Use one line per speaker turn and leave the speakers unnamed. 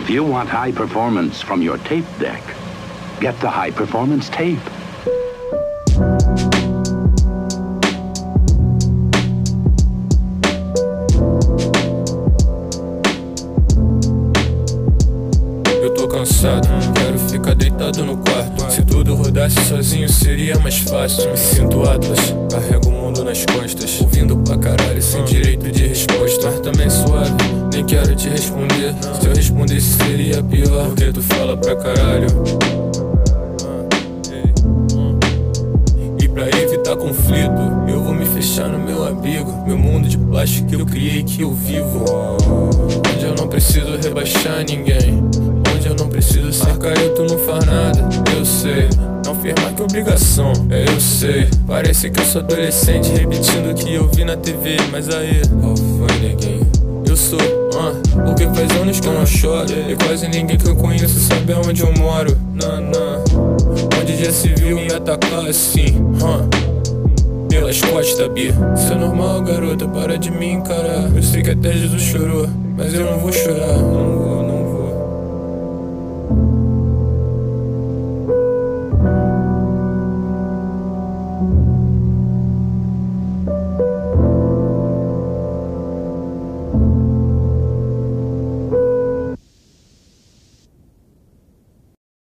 If you want high performance from your tape deck, get the high performance tape.
Eu tô cansado, quero ficar deitado no quarto. Se tudo rodasse sozinho seria mais fácil. Me sinto Atlas, carrego o mundo nas costas, ouvindo pra caralho sem direito de resposta. Mas também suave, nem quero te responder. Se eu respondesse seria pior, porque tu fala pra caralho. E pra evitar conflito, eu vou me fechar no meu abrigo. Meu mundo de plástico que eu criei, que eu vivo. Onde eu não preciso rebaixar ninguém, onde eu não preciso ser careta, não faz nada. Eu sei, não fez mais que obrigação. Eu sei, parece que eu sou adolescente repetindo o que eu vi na TV. Mas aí, qual foi, ninguém? Eu sou, porque faz anos que eu não choro. E quase ninguém que eu conheço sabe aonde eu moro. Onde já se viu me atacar assim, pelas costas, Bi. Isso é normal, garota, para de me encarar. Eu sei que até Jesus chorou, mas eu não vou chorar, não vou.